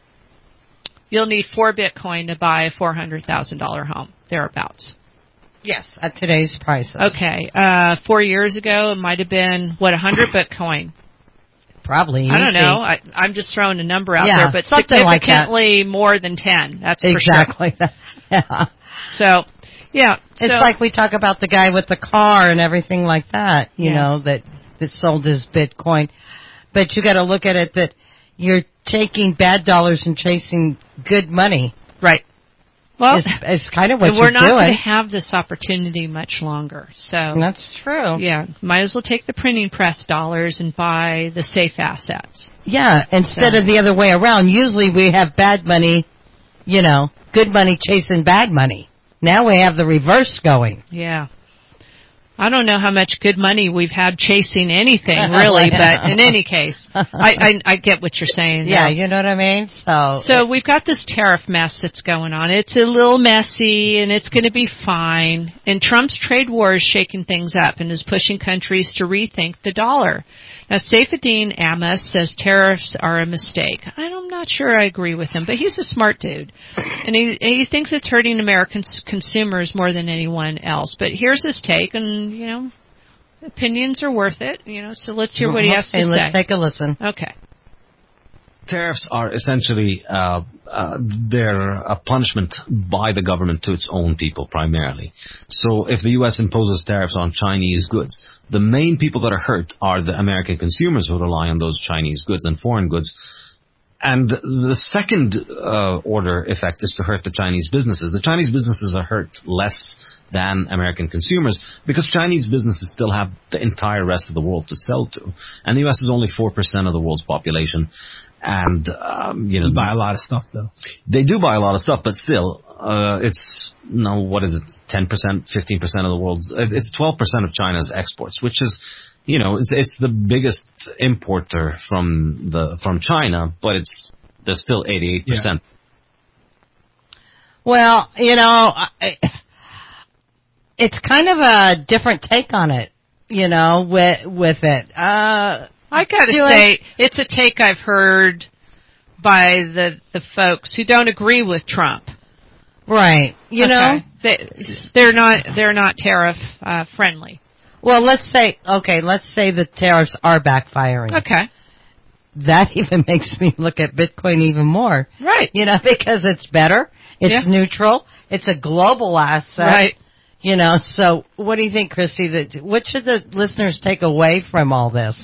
you'll need four Bitcoin to buy a four hundred thousand dollar home thereabouts. Yes, at today's prices. Okay. Uh, four years ago, it might have been, what, one hundred Bitcoin? Probably. I don't know. I, I'm just throwing a number out yeah, there, but significantly like more than ten. That's for exactly. sure. Yeah. So, yeah. It's so, like we talk about the guy with the car and everything like that, you yeah. know, that, that sold his Bitcoin. But you got to look at it that you're taking bad dollars and chasing good money. Right. Well, it's, it's kind of what we're you're not doing. going to have this opportunity much longer. So that's true. Yeah, might as well take the printing press dollars and buy the safe assets. Yeah, instead so. of the other way around. Usually we have bad money, you know, good money chasing bad money. Now we have the reverse going. Yeah. I don't know how much good money we've had chasing anything, really, but in any case, I, I, I get what you're saying. Yeah, though. you know what I mean? So, so we've got this tariff mess that's going on. It's a little messy, and it's going to be fine. And Trump's trade war is shaking things up and is pushing countries to rethink the dollar. Now, Saifuddin Ammous says tariffs are a mistake. I'm not sure I agree with him, but he's a smart dude. And he, he thinks it's hurting American consumers more than anyone else. But here's his take, and, you know, opinions are worth it, you know, so let's hear what he has to hey, say. Let's take a listen. Okay. Tariffs are essentially uh, uh, they're a punishment by the government to its own people primarily. So if the U S imposes tariffs on Chinese goods, the main people that are hurt are the American consumers who rely on those Chinese goods and foreign goods. And the second uh, order effect is to hurt the Chinese businesses. The Chinese businesses are hurt less than American consumers because Chinese businesses still have the entire rest of the world to sell to. And the U S is only four percent of the world's population. And, um, you know. They buy a lot of stuff, though. They do buy a lot of stuff, but still, uh, it's, no, what is it, ten percent, fifteen percent of the world's, it's twelve percent of China's exports, which is, you know, it's, it's the biggest importer from the, from China, but it's, there's still eighty-eight percent. Yeah. Well, you know, I, it's kind of a different take on it, you know, with, with it. Uh, I gotta say, it's a take I've heard by the the folks who don't agree with Trump. Right. You okay. know, they they're not they're not tariff uh, friendly. Well, let's say okay, let's say the tariffs are backfiring. Okay. That even makes me look at Bitcoin even more. Right. You know, because it's better, it's yeah. neutral, it's a global asset. Right. You know, so what do you think, Christy? That what should the listeners take away from all this?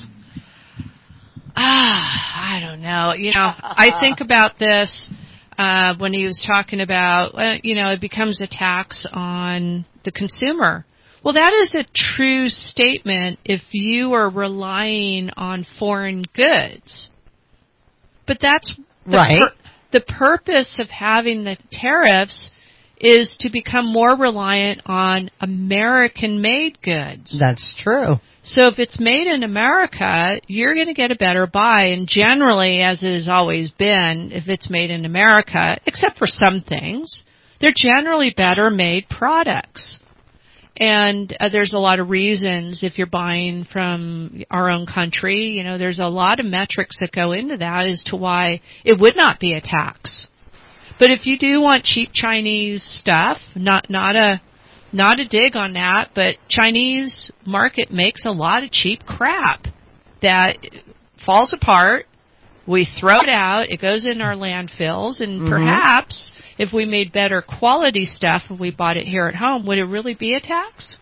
Ah, I don't know. You know, I think about this uh, when he was talking about, uh, you know, it becomes a tax on the consumer. Well, that is a true statement if you are relying on foreign goods. But that's the right. Pur- the purpose of having the tariffs is to become more reliant on American-made goods. That's true. So if it's made in America, you're going to get a better buy. And generally, as it has always been, if it's made in America, except for some things, they're generally better made products. And uh, there's a lot of reasons if you're buying from our own country. You know, there's a lot of metrics that go into that as to why it would not be a tax. But if you do want cheap Chinese stuff, not not a not a dig on that, but Chinese market makes a lot of cheap crap that falls apart. We throw it out. It goes in our landfills, and mm-hmm. perhaps if we made better quality stuff and we bought it here at home, would it really be a tax?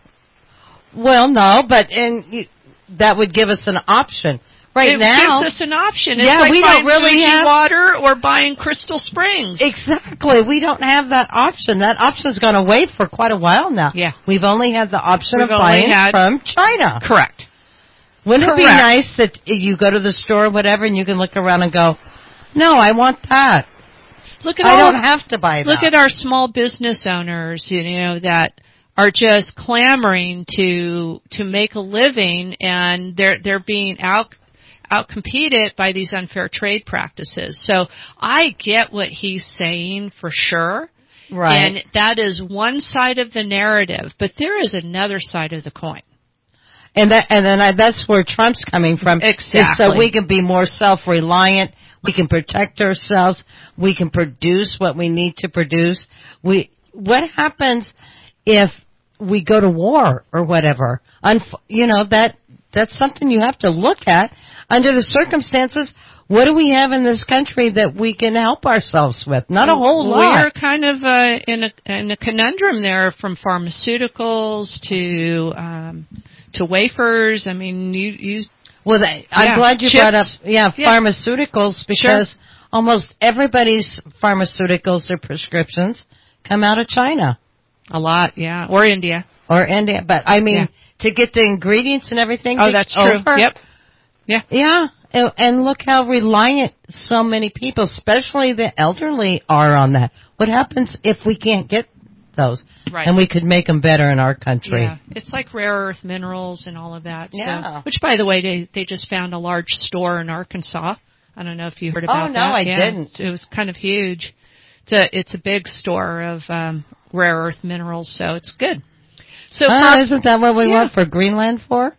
Well, no, but and that would give us an option. Right it now, it gives us an option. It's yeah, like we buying don't really Fuji have water or buying Crystal Springs. Exactly. We don't have that option. That option's gone away for quite a while now. Yeah. We've only had the option We've of buying had, from China. Correct. Wouldn't Correct. it be nice that you go to the store or whatever and you can look around and go, no, I want that. Look at I all, don't have to buy that. Look at our small business owners, you know, that are just clamoring to to make a living, and they're they're being out outcompeted by these unfair trade practices. So I get what he's saying for sure. Right. And that is one side of the narrative, but there is another side of the coin. And that, and then I, that's where Trump's coming from. Exactly. So we can be more self-reliant. We can protect ourselves. We can produce what we need to produce. We, what happens if we go to war or whatever? Unf- you know, that, that's something you have to look at. Under the circumstances, what do we have in this country that we can help ourselves with? Not a whole lot. We're kind of uh, in a in a conundrum there, from pharmaceuticals to um, to wafers. I mean, you you. Well, that, I'm yeah, glad you chips. brought up yeah, yeah. pharmaceuticals, because sure. almost everybody's pharmaceuticals or prescriptions come out of China. A lot, yeah, or India, or India. But I mean, yeah. to get the ingredients and everything. Oh, that's true. Over, yep. Yeah. Yeah. And look how reliant so many people, especially the elderly, are on that. What happens if we can't get those? Right. And we could make them better in our country. Yeah. It's like rare earth minerals and all of that. Yeah. So, which, by the way, they they just found a large store in Arkansas. I don't know if you heard about oh, that. Oh, no, I yeah. didn't. It was kind of huge. It's a, it's a big store of um, rare earth minerals, so it's good. So, uh, for, isn't that what we yeah. want for Greenland for?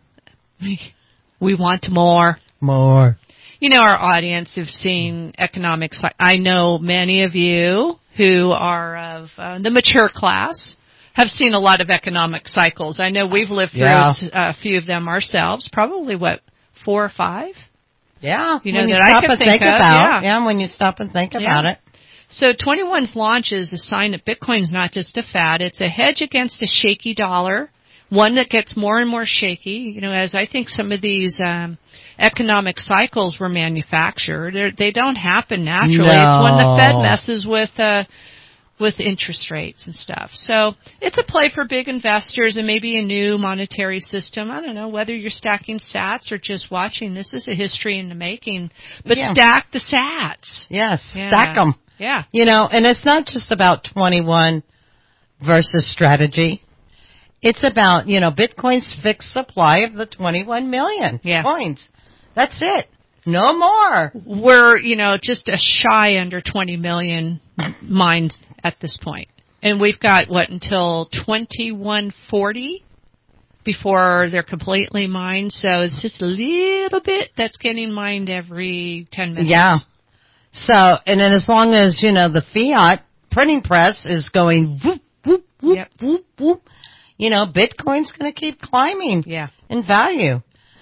We want more. More. You know, our audience have seen economics. I know many of you who are of uh, the mature class have seen a lot of economic cycles. I know we've lived through yeah. a few of them ourselves, probably, what, four or five? Yeah, you know, when you that stop I can and think, think of. about Yeah. yeah, when you stop and think yeah. about it. So twenty-one's launch is a sign that Bitcoin's not just a fad. It's a hedge against a shaky dollar, one that gets more and more shaky. You know, as I think some of these um, economic cycles were manufactured, They're, they don't happen naturally. No. It's when the Fed messes with uh, with interest rates and stuff. So it's a play for big investors and maybe a new monetary system. I don't know whether you're stacking sats or just watching. This is a history in the making. But yeah. stack the sats. Yes, yeah. stack them. Yeah. You know, and it's not just about twenty-one versus strategy. It's about, you know, Bitcoin's fixed supply of the twenty-one million yeah. coins. That's it. No more. We're, you know, just a shy under twenty million mined at this point. And we've got, what, until twenty-one forty before they're completely mined. So it's just a little bit that's getting mined every ten minutes. Yeah. So, and then as long as, you know, the fiat printing press is going whoop, whoop, whoop, yep. whoop, whoop, you know, Bitcoin's going to keep climbing yeah. in value.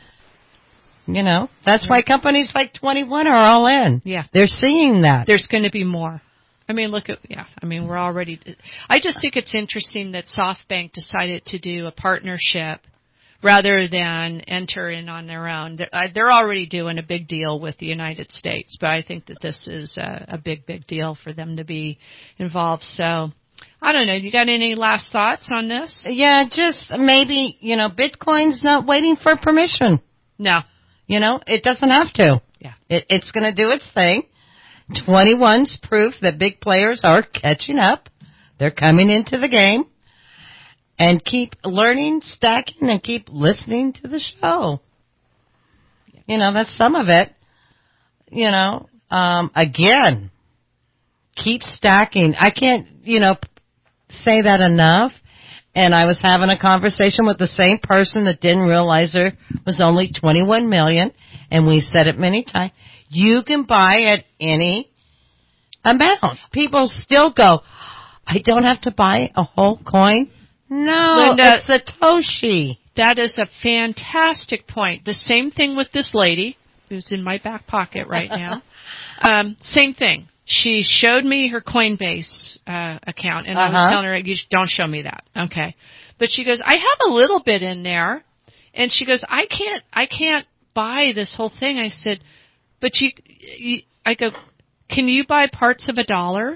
You know, that's why companies like twenty-one are all in. Yeah. They're seeing that. There's going to be more. I mean, look at, yeah, I mean, we're already, I just think it's interesting that SoftBank decided to do a partnership rather than enter in on their own. They're, they're already doing a big deal with the United States, but I think that this is a, a big, big deal for them to be involved. So, I don't know. You got any last thoughts on this? Yeah, just maybe, you know, Bitcoin's not waiting for permission. No. You know, it doesn't have to. Yeah. It, it's going to do its thing. twenty-one's proof that big players are catching up. They're coming into the game. And keep learning, stacking, and keep listening to the show. You know, that's some of it. You know, um, again, keep stacking. I can't, you know, say that enough. And I was having a conversation with the same person that didn't realize there was only twenty-one million. And we said it many times. You can buy at any amount. People still go, I don't have to buy a whole coin? No, Linda, it's Satoshi. That is a fantastic point. The same thing with this lady who's in my back pocket right now. um, same thing. She showed me her Coinbase uh, account, and uh-huh. I was telling her, you don't show me that. Okay. But she goes, I have a little bit in there. And she goes, I can't, I can't buy this whole thing. I said, but you, you, I go, can you buy parts of a dollar?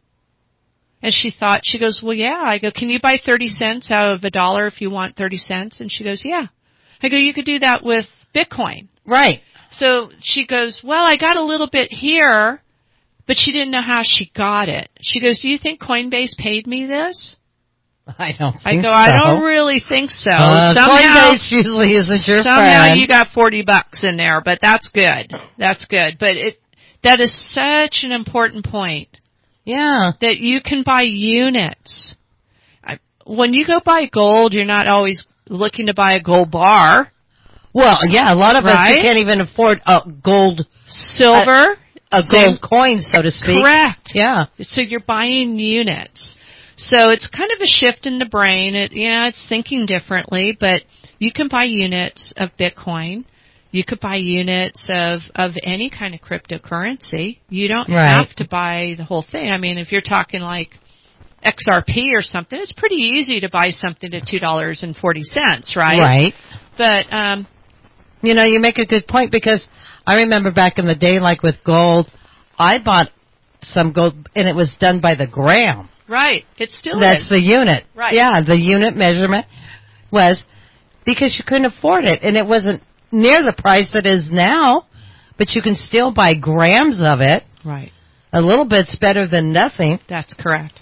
And she thought, she goes, well, yeah. I go, can you buy thirty cents out of a dollar if you want thirty cents? And she goes, yeah. I go, you could do that with Bitcoin. Right. So she goes, well, I got a little bit here, but she didn't know how she got it. She goes, do you think Coinbase paid me this? I don't think I go, so. I don't really think so. Uh, somehow, Coinbase usually isn't your somehow friend. you got forty bucks in there, but that's good. That's good. But it, that is such an important point. Yeah. That you can buy units. I, when you go buy gold, you're not always looking to buy a gold bar. Well, yeah, a lot of right? us, you can't even afford a gold. Silver. A, a gold coin, so to speak. Correct. Yeah. So you're buying units. So it's kind of a shift in the brain. It, yeah, it's thinking differently, but you can buy units of Bitcoin. You could buy units of, of any kind of cryptocurrency. You don't right. have to buy the whole thing. I mean, if you're talking like X R P or something, it's pretty easy to buy something at two dollars and forty cents, right? Right. But, um, you know, you make a good point because I remember back in the day, like with gold, I bought some gold and it was done by the gram. Right. It still That's is. the unit. Right. Yeah, the unit measurement was because you couldn't afford it and it wasn't near the price that is now, but you can still buy grams of it. Right. A little bit's better than nothing. That's correct.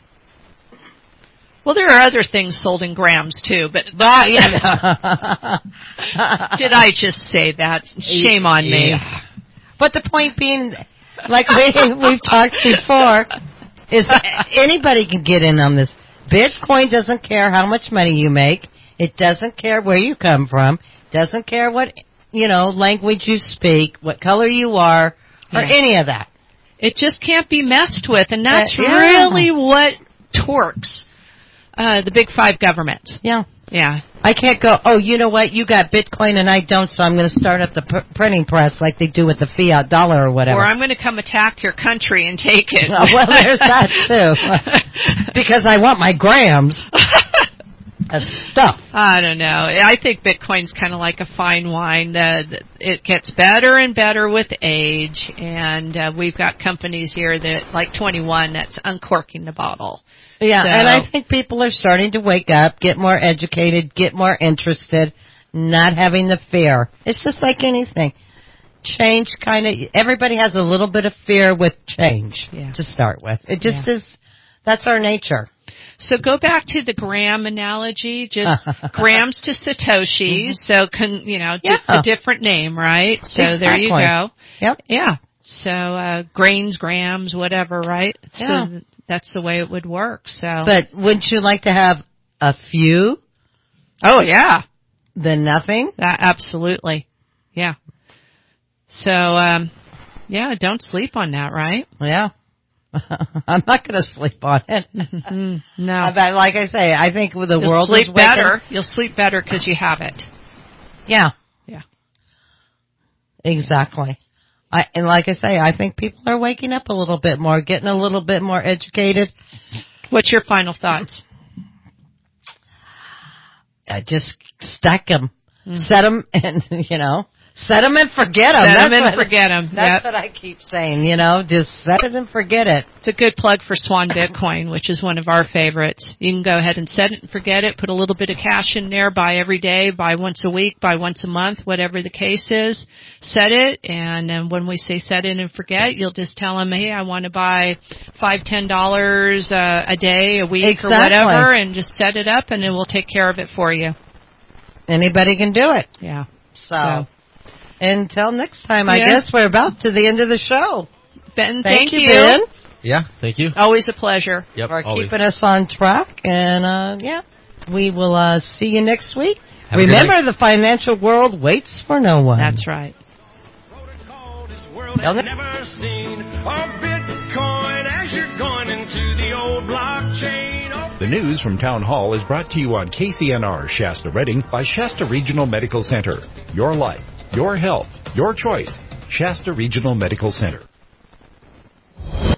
Well, there are other things sold in grams too, but uh, yeah. Did I just say that? Shame on me. Yeah. But the point being, like we, we've talked before, is anybody can get in on this. Bitcoin doesn't care how much money you make. It doesn't care where you come from. Doesn't care what, you know, language you speak, what color you are, or yeah. any of that. It just can't be messed with, and that's uh, yeah. really what torques uh, the big five governments. Yeah. Yeah. I can't go, oh, you know what, you got Bitcoin and I don't, so I'm going to start up the p- printing press like they do with the fiat dollar or whatever. Or I'm going to come attack your country and take it. Oh, well, there's that, too. Because I want my grams. Of stuff. I don't know. I think Bitcoin's kind of like a fine wine. Uh, it gets better and better with age, and uh, we've got companies here that, like twenty-one, that's uncorking the bottle. Yeah, so, and I think people are starting to wake up, get more educated, get more interested, not having the fear. It's just like anything. Change kind of, everybody has a little bit of fear with change yeah. to start with. It just yeah. is, that's our nature. So go back to the gram analogy, just grams to Satoshis, mm-hmm. so, con, you know, yeah. di- a different name, right? So exactly. there you go. Yep. Yeah. So uh, grains, grams, whatever, right? Yeah. So that's the way it would work. So. But wouldn't you like to have a few? Oh, yeah. Than nothing? Uh, absolutely. Yeah. So, um, yeah, don't sleep on that, right? Yeah. I'm not going to sleep on it. Mm-hmm. No. But like I say, I think the You'll world sleep is waking better. You'll sleep better because you have it. Yeah. Yeah. Exactly. I, and like I say, I think people are waking up a little bit more, getting a little bit more educated. What's your final thoughts? I just stack them, mm-hmm. set them, and, you know, set them and forget them. Set them and forget them. That's yep. what I keep saying, you know, just set it and forget it. It's a good plug for Swan Bitcoin, which is one of our favorites. You can go ahead and set it and forget it, put a little bit of cash in there, buy every day, buy once a week, buy once a month, whatever the case is. Set it, and then when we say set it and forget, you'll just tell them, hey, I want to buy five, ten dollars uh, a day, a week, exactly. or whatever, and just set it up, and it will take care of it for you. Anybody can do it. Yeah. So, so. until next time, I yeah. guess we're about to the end of the show. Ben, thank, thank you, you. Ben. Yeah, thank you. Always a pleasure. Yep, for always. keeping us on track. And, uh, yeah, We will uh, see you next week. Have a good Remember, night. the financial world waits for no one. That's right. Don't it? Never seen a Bitcoin as you're going into the old blockchain. The news from Town Hall is brought to you on K C N R Shasta Redding by Shasta Regional Medical Center. Your life, your health, your choice. Shasta Regional Medical Center.